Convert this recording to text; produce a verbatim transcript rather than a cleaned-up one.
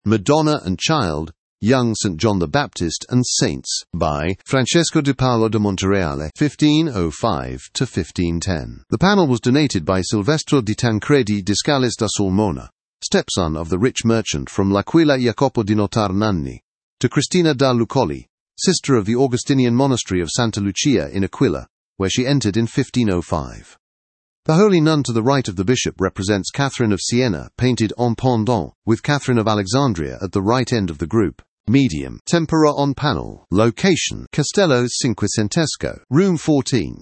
Madonna and Child, Young Saint John the Baptist and Saints, by Francesco di Paolo da Montereale, fifteen oh five to fifteen ten. The panel was donated by Silvestro di Tancredi Discalis da Sulmona, stepson of the rich merchant from L'Aquila Jacopo di Notar Nanni, to Cristina da Lucoli, sister of the Augustinian monastery of Santa Lucia in Aquila, where she entered in fifteen oh five. The holy nun to the right of the bishop represents Catherine of Siena, painted en pendant, with Catherine of Alexandria at the right end of the group. Medium. Tempera on panel. Location: Castello Cinquecentesco. Room fourteen.